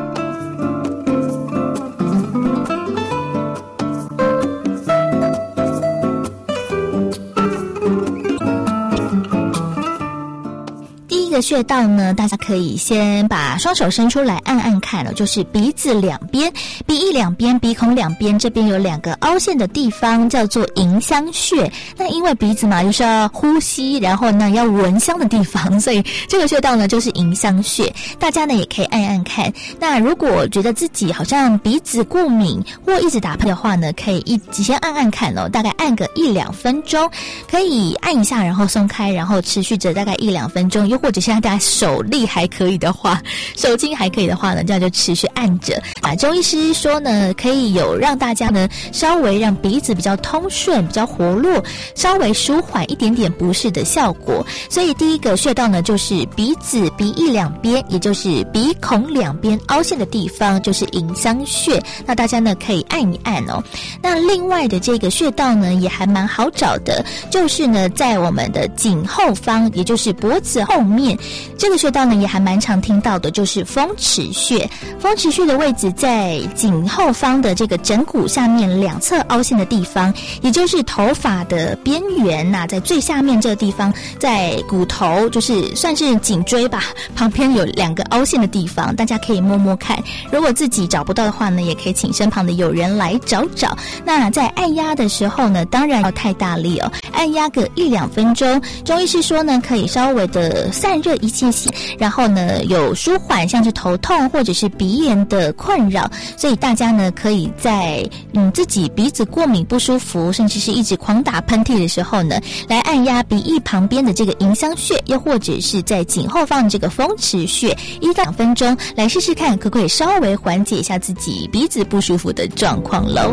这个穴道呢，大家可以先把双手伸出来按按看了，就是鼻子两边、鼻翼两边、鼻孔两边，这边有两个凹陷的地方，叫做迎香穴。那因为鼻子嘛，就是要呼吸，然后呢要闻香的地方，所以这个穴道呢就是迎香穴。大家呢也可以按按看。那如果觉得自己好像鼻子过敏或一直打喷的话呢，可以一先按按看哦，大概按个一两分钟，可以按一下，然后松开，然后持续着大概一两分钟，又或者现在大家手力还可以的话，手筋还可以的话呢，这样就持续按着。啊，中医师说呢，可以有让大家呢稍微让鼻子比较通顺、比较活络，稍微舒缓一点点不适的效果。所以第一个穴道呢，就是鼻子鼻翼两边，也就是鼻孔两边凹陷的地方，就是迎香穴。那大家呢可以按一按哦。那另外的这个穴道呢，也还蛮好找的，就是呢在我们的颈后方，也就是脖子后面。这个穴道呢也还蛮常听到的，就是风池穴。风池穴的位置在颈后方的这个枕骨下面两侧凹陷的地方，也就是头发的边缘呐、啊，在最下面这个地方，在骨头就是算是颈椎吧，旁边有两个凹陷的地方，大家可以摸摸看。如果自己找不到的话呢，也可以请身旁的友人来找找。那在按压的时候呢，当然要太大力哦，按压个一两分钟。中医师说呢，可以稍微的散热一些些，然后呢有舒缓像是头痛或者是鼻炎的困扰，所以大家呢可以在嗯自己鼻子过敏不舒服，甚至是一直狂打喷嚏的时候呢，来按压鼻翼旁边的这个迎香穴，又或者是在颈后方的这个风池穴，一到两分钟，来试试看可不可以稍微缓解一下自己鼻子不舒服的状况喽。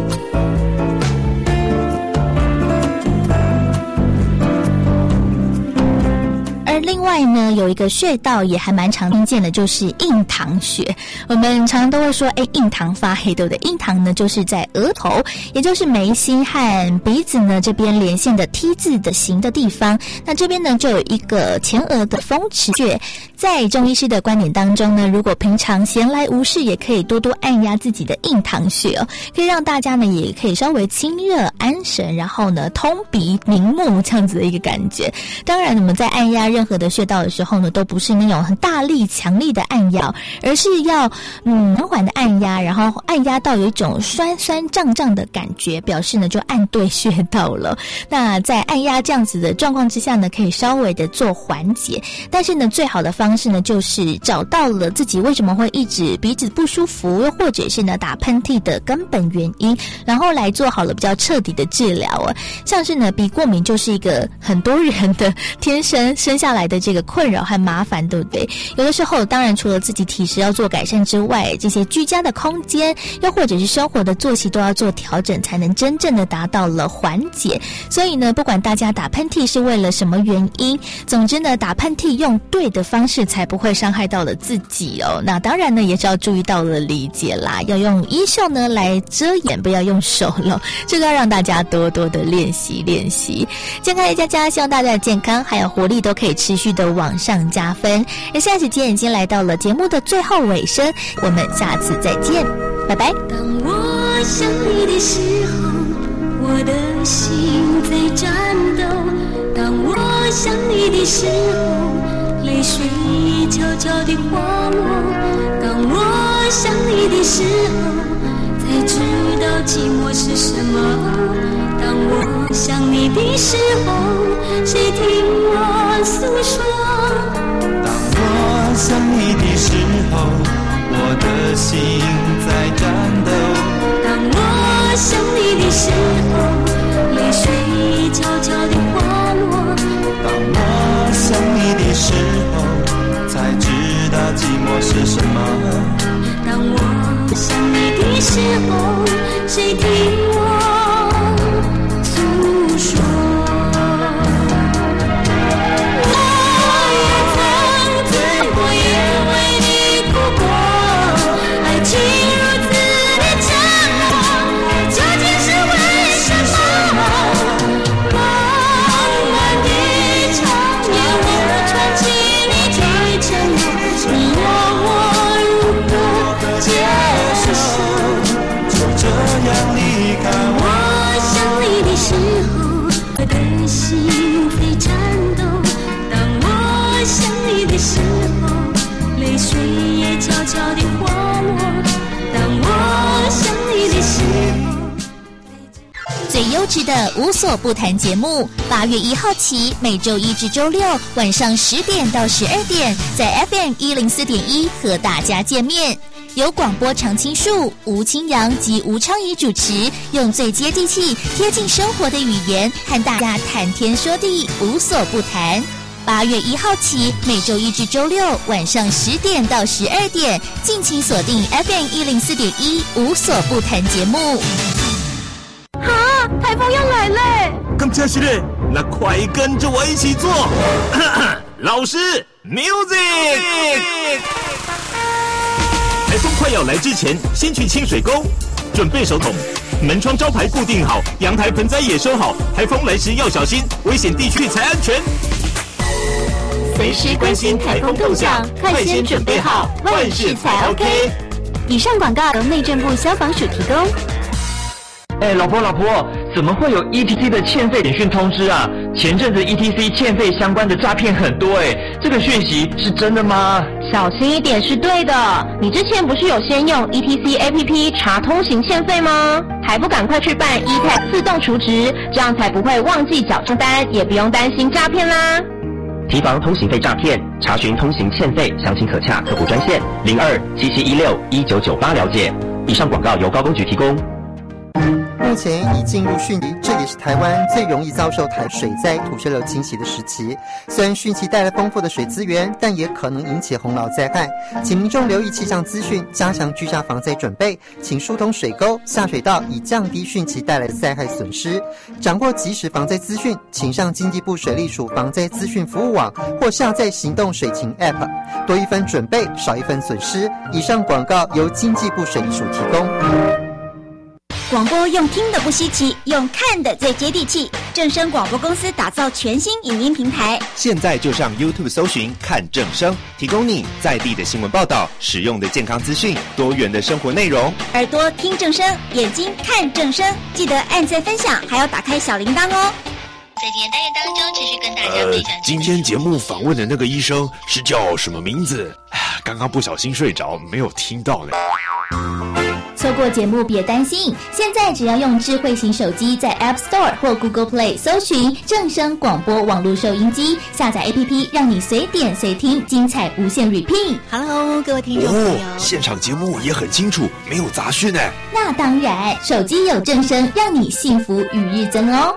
而另外呢，有一个穴道也还蛮常听见的，就是印堂穴。我们常常都会说，哎，印堂发黑，对不对？印堂呢，就是在额头，也就是眉心和鼻子呢这边连线的 T 字的形的地方。那这边呢，就有一个前额的风池穴。在中医师的观点当中呢，如果平常闲来无事，也可以多多按压自己的印堂穴哦，可以让大家呢也可以稍微清热安神，然后呢通鼻明目这样子的一个感觉。当然，我们在按压任任何的穴道的时候呢，都不是那种很大力强力的按压，而是要嗯缓缓的按压，然后按压到有一种酸酸胀胀的感觉，表示呢就按对穴道了。那在按压这样子的状况之下呢，可以稍微的做缓解，但是呢最好的方式呢就是找到了自己为什么会一直鼻子不舒服，又或者是呢打喷嚏的根本原因，然后来做好了比较彻底的治疗啊。像是呢鼻过敏就是一个很多人的天生生下来的这个困扰和麻烦，对不对？有的时候当然除了自己体质要做改善之外，这些居家的空间又或者是生活的作息都要做调整，才能真正的达到了缓解。所以呢不管大家打喷嚏是为了什么原因，总之呢打喷嚏用对的方式才不会伤害到了自己哦。那当然呢也是要注意到了理解啦，要用衣袖呢来遮掩，不要用手了，这个要让大家多多的练习练习。健康的佳佳，希望大家的健康还有活力都可以持续的往上加分。而现在时间已经来到了节目的最后尾声，我们下次再见，拜拜。 当我想你的时候，我的心在颤抖；当我想你的时候，泪水悄悄地滑落；当我想你的时候，才知道寂寞是什么。当我想你的时候，谁听我诉说？ 当我想你的时候，我的心在颤抖。 当我想你的时候，泪水悄悄地滑落。 当我想你的时候，才知道寂寞是什么。 当我想你的时候，谁听我诉说？我也曾醉过，也为你哭过，爱情如此的折磨，究竟是为什么？漫漫的长夜，我传起你的承诺，你要我如何接受？ 就这样离开我。 我想你的时候，我的心在颤抖；当我想你的时候，泪水也悄悄地滑落；当我想你的时候， 最优质的无所不谈节目，八月一号起，每周一至周六晚上十点到十二点，在 F M 一零四点一和大家见面。由广播常青树、吴清扬及吴昌仪主持，用最接地气、贴近生活的语言，和大家谈天说地，无所不谈。八月一号起，每周一至周六晚上十点到十二点，敬请锁定 F M 一零四点一无所不谈节目。 哈，台风要来嘞！ 咁这是嘞，那快跟着我一起做。老师 ，music。台风快要来之前，先去清水沟，准备手桶，门窗招牌固定好，阳台盆栽也收好。台风来时要小心，危险地区才安全。 随时关心台风动向，快先准备好，万事才 OK。以上广告由内政部消防署提供。 哎，老婆老婆，怎么会有 E T C 的欠费简讯通知啊？前阵子 E T C 欠费相关的诈骗很多哎，这个讯息是真的吗？ 小心一点是对的。你之前不是有先用 E T C A P P 查通行欠费吗？还不赶快去办 E T A G 自动储值，这样才不会忘记缴账单，也不用担心诈骗啦。 提防通行费诈骗，查询通行欠费，详情可洽客服专线零二七七一六一九九八了解。以上广告由高工局提供。 目前已进入汛期，这也是台湾最容易遭受台水灾、土石流侵袭的时期。虽然汛期带来丰富的水资源，但也可能引起洪涝灾害，请民众留意气象资讯，加强居家防灾准备，请疏通水沟、下水道，以降低汛期带来的灾害损失。掌握即时防灾资讯，请上经济部水利署防灾资讯服务网或下载行动水情 App， 多一分准备，少一分损失。以上广告由经济部水利署提供。 广播用听的不稀奇，用看的最接地气。正声广播公司打造全新影音平台， 现在就上 YouTube 搜寻看正声，提供你在地的新闻报道、实用的健康资讯、多元的生活内容。 耳朵听正声，眼睛看正声，记得按赞分享，还要打开小铃铛哦。 在今天单元当中，持续跟大家分享、 呃。今天节目访问的那个医生是叫什么名字？刚刚不小心睡着，没有听到呢。 错过节目别担心，现在只要用智慧型手机在 App Store 或 Google Play 搜寻正声广播网络收音机，下载 A P P， 让你随点随听，精彩无限 repeat。 Hello， 各位听众朋友， 哦，现场节目也很清楚，没有杂讯呢。 那当然，手机有正声，让你幸福与日增哦。